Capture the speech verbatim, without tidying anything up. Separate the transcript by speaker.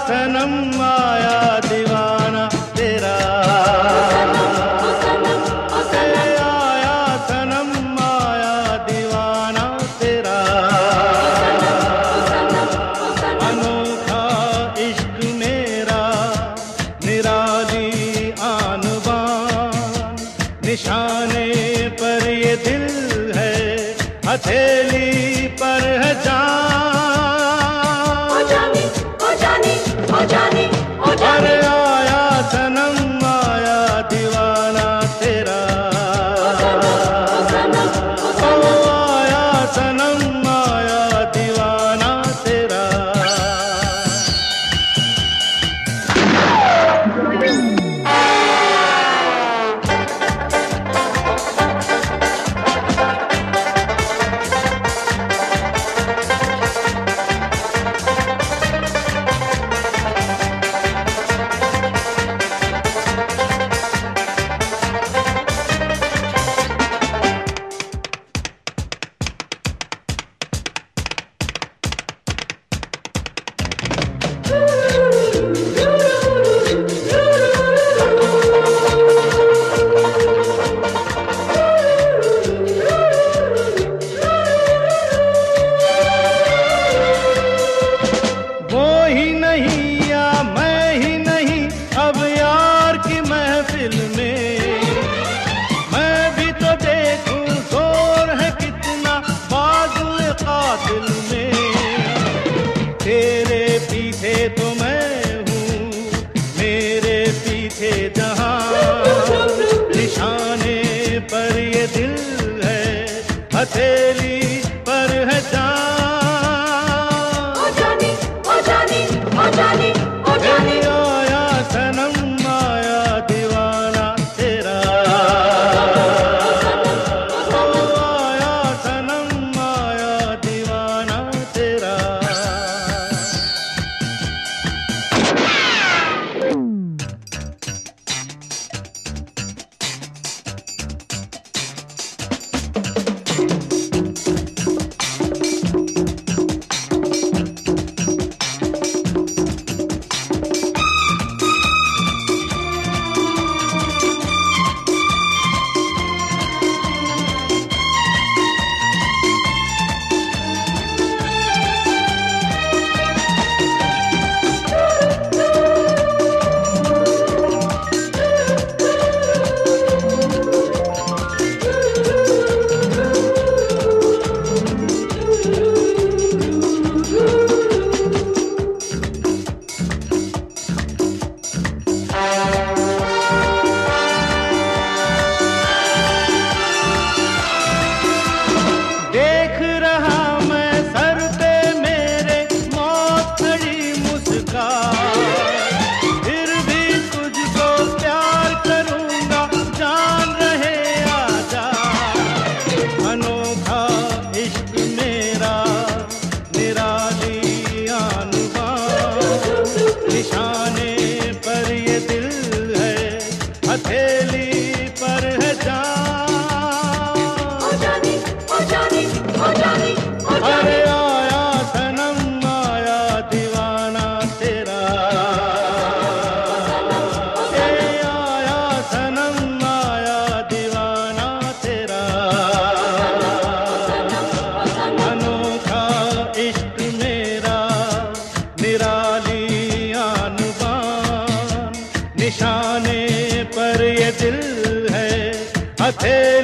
Speaker 1: सनम आया दीवाना तेरा, आया सनम आया दीवाना तेरा। अनोखा इश्क मेरा निराली आन बान, निशाने पर ये दिल है, हथेली पर है जान। अरे आया सनम आया दीवाना तेरा, ओ आया सनम आया दीवाना तेरा। तेरे पीछे तो मैं हूँ, मेरे पीछे जहाँ, निशाने पर ये दिल है, हथेली पर है जान। ओ जानी, ओ जानी, ओ जानी, ओ जानी। आया सनम आया दीवाना तेरा, ओ आया सनम आया दीवाना तेरा। निशाने पर ये दिल है, हथेली पर है जान। ओ जानी, ओ जानी, ओ जानी, ओ जानी। अरे आया सनम आया दीवाना तेरा, ए आया सनम आया दीवाना तेरा। अनोखा इश्क मेरा निराली निशाने पर ये दिल है, हथेली